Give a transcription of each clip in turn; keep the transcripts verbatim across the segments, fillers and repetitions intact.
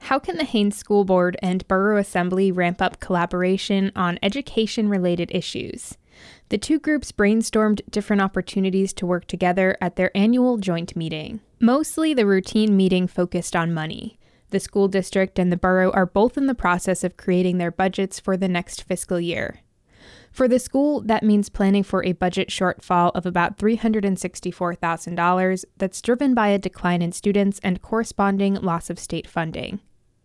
How can the Haines School Board and Borough Assembly ramp up collaboration on education-related issues? The two groups brainstormed different opportunities to work together at their annual joint meeting. Mostly the routine meeting focused on money. The school district and the borough are both in the process of creating their budgets for the next fiscal year. For the school, that means planning for a budget shortfall of about three hundred sixty-four thousand dollars that's driven by a decline in students and corresponding loss of state funding.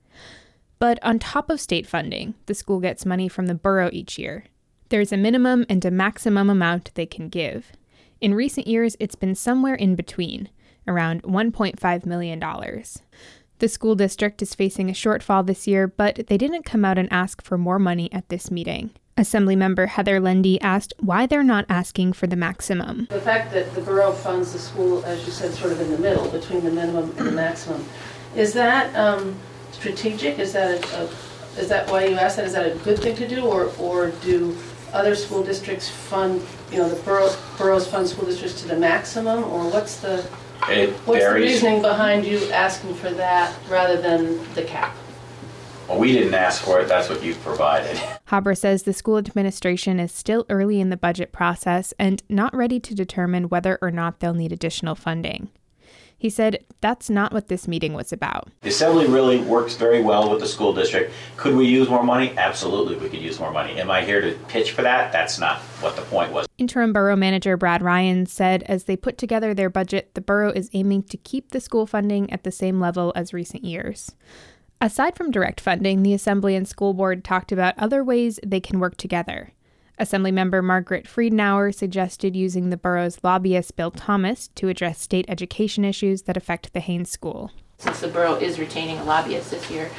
But on top of state funding, the school gets money from the borough each year. There's a minimum and a maximum amount they can give. In recent years, it's been somewhere in between, around one point five million dollars. The school district is facing a shortfall this year, but they didn't come out and ask for more money at this meeting. Assemblymember Heather Lundy asked why they're not asking for the maximum. The fact that the borough funds the school, as you said, sort of in the middle, between the minimum and the maximum, is that um, strategic? Is that a, a, is that why you asked that? Is that a good thing to do, or or do other school districts fund, you know, the borough, boroughs fund school districts to the maximum, or what's the it what's varies. the reasoning behind you asking for that rather than the cap? Well, we didn't ask for it. That's what you provided. Haber says the school administration is still early in the budget process and not ready to determine whether or not they'll need additional funding. He said that's not what this meeting was about. The Assembly really works very well with the school district. Could we use more money? Absolutely, we could use more money. Am I here to pitch for that? That's not what the point was. Interim Borough Manager Brad Ryan said as they put together their budget, the borough is aiming to keep the school funding at the same level as recent years. Aside from direct funding, the Assembly and School Board talked about other ways they can work together. Assemblymember Margaret Friedenauer suggested using the borough's lobbyist Bill Thomas to address state education issues that affect the Haines School. Since the borough is retaining a lobbyist this year,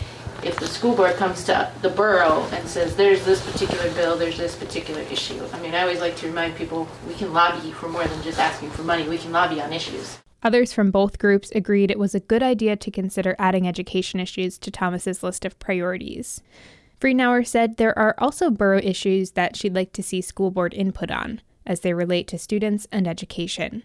if the school board comes to the borough and says there's this particular bill, there's this particular issue. I mean, I always like to remind people we can lobby for more than just asking for money. We can lobby on issues. Others from both groups agreed it was a good idea to consider adding education issues to Thomas's list of priorities. Friedenauer said there are also borough issues that she'd like to see school board input on, as they relate to students and education.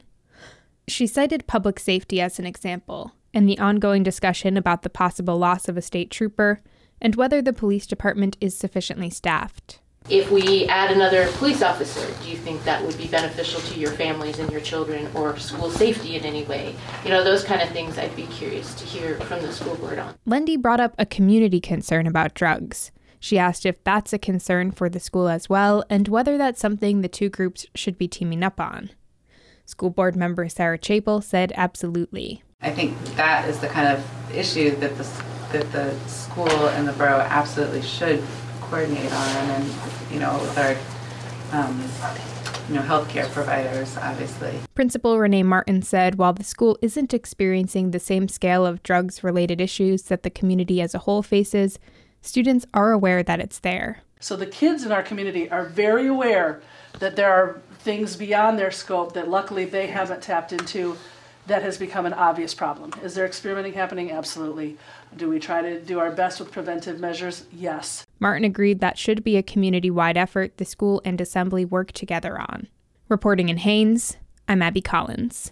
She cited public safety as an example, and the ongoing discussion about the possible loss of a state trooper, and whether the police department is sufficiently staffed. If we add another police officer, do you think that would be beneficial to your families and your children or school safety in any way? You know, those kind of things I'd be curious to hear from the school board on. Lundy brought up a community concern about drugs. She asked if that's a concern for the school as well, and whether that's something the two groups should be teaming up on. School board member Sarah Chapel said absolutely. I think that is the kind of issue that the, that the school and the borough absolutely should coordinate on, and, you know, with our, um, you know, healthcare providers, obviously. Principal Renee Martin said while the school isn't experiencing the same scale of drugs-related issues that the community as a whole faces, students are aware that it's there. So the kids in our community are very aware that there are things beyond their scope that luckily they haven't tapped into that has become an obvious problem. Is there experimenting happening? Absolutely. Do we try to do our best with preventive measures? Yes. Martin agreed that should be a community-wide effort the school and Assembly work together on. Reporting in Haines, I'm Abby Collins.